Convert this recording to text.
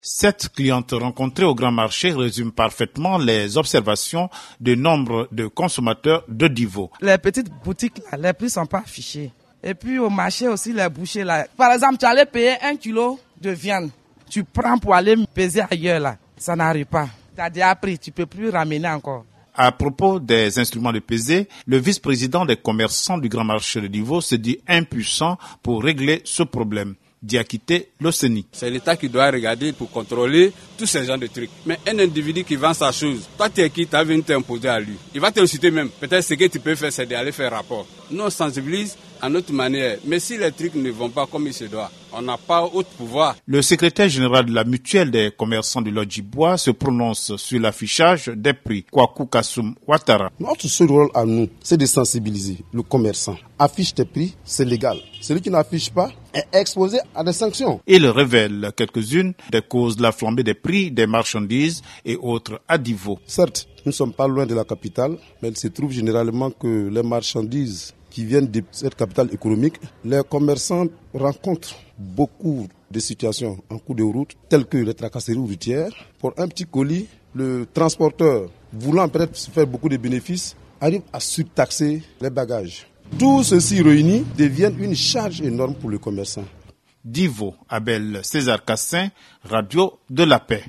Cette cliente rencontrée au grand marché résume parfaitement les observations de nombre de consommateurs de Divo. Les petites boutiques, là, les prix ne sont pas affichés. Et puis au marché aussi, les bouchers, là. Par exemple, tu allais payer 1 kilo de viande. Tu prends pour aller peser ailleurs, là. Ça n'arrive pas. Tu as déjà pris, tu ne peux plus ramener encore. À propos des instruments de pesée, le vice-président des commerçants du grand marché de Divo se dit impuissant pour régler ce problème. Diakité Loseni. C'est l'État qui doit regarder pour contrôler tous ces genres de trucs. Mais un individu qui vend sa chose, toi tu es qui, tu as venu t'imposer à lui. Il va te citer même. Peut-être ce que tu peux faire, c'est d'aller faire rapport. Nous on sensibilise à notre manière. Mais si les trucs ne vont pas comme il se doit, on n'a pas autre pouvoir. Le secrétaire général de la mutuelle des commerçants du Lodjibois se prononce sur l'affichage des prix. Kwaku Kassoum Ouattara. Notre seul rôle à nous, c'est de sensibiliser le commerçant. Affiche tes prix, c'est légal. Celui qui n'affiche pas est exposé à des sanctions. Il révèle quelques-unes des causes de la flambée des prix des marchandises et autres à Divo. Certes, nous ne sommes pas loin de la capitale, mais il se trouve généralement que les marchandises qui viennent de cette capitale économique, les commerçants rencontrent beaucoup de situations en cours de route, telles que les tracasseries routières. Pour un petit colis, le transporteur, voulant peut-être se faire beaucoup de bénéfices, arrive à surtaxer les bagages. Tout ceci réuni devient une charge énorme pour le commerçant. Divo, Abel César Cassin, Radio de la Paix.